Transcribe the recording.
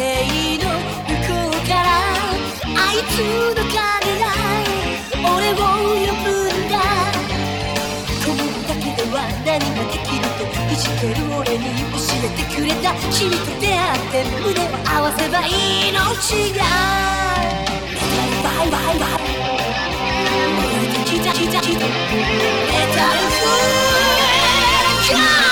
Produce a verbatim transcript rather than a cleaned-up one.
景の向こうからあいつの影が俺を呼ぶんだ。このだけでは何ができるといじける俺に教えてくれた。君と出会って胸を合わせば命がバイバイバイ燃えてきたきたきたメタルフー